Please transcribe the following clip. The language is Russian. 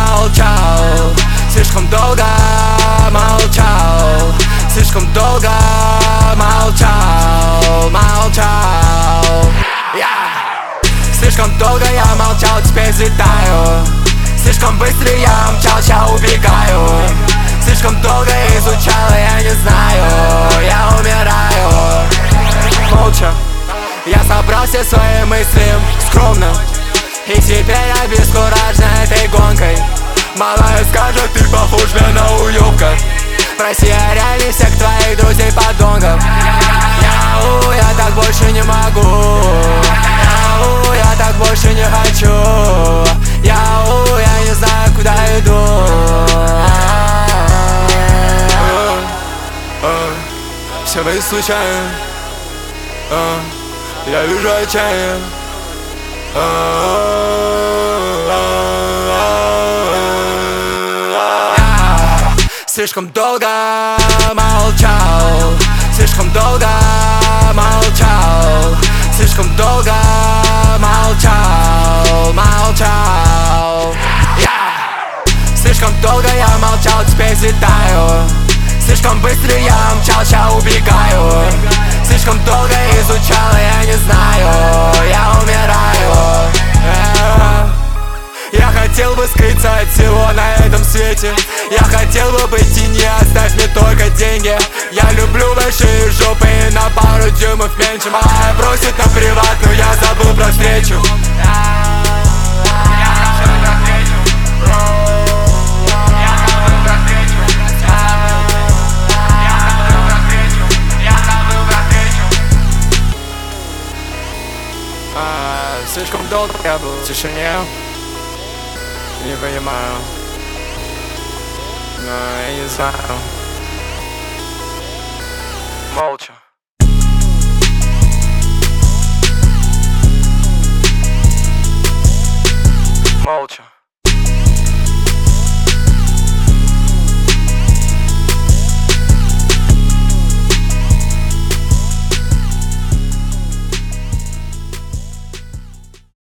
молчал, слишком долго молчал, слишком долго молчал, молчал. Слишком долго я молчал, теперь взлетаю. Слишком быстро я мчался, убегаю. Слишком долго изучал, я не знаю, я умираю. Молча я собрал все свои мысли скромно, и теперь я бескуражен этой гонкой. Малая скажет, ты похож на уёбка. Проси о реале всех твоих друзей подонков. Я так больше не могу. Я так больше не хочу. Я не знаю, куда иду. Все вы случайно. Я вижу отчаяние. Слишком долго молчал, слишком долго молчал, слишком долго молчал, молчал. Слишком долго я молчал, теперь взлетаю. Слишком быстро я мчался, убегаю. Слишком долго изучал, я не знаю, я умираю. Я хотел бы скрыться от всего на этом свете. Я хотел бы быть в тени, оставь мне только деньги. Я люблю большие жопы и на пару дюймов меньше. Малая просит на приват, но я забыл про встречу. Слишком долго я был в тишине. Не понимаю, но я не знаю. Молча.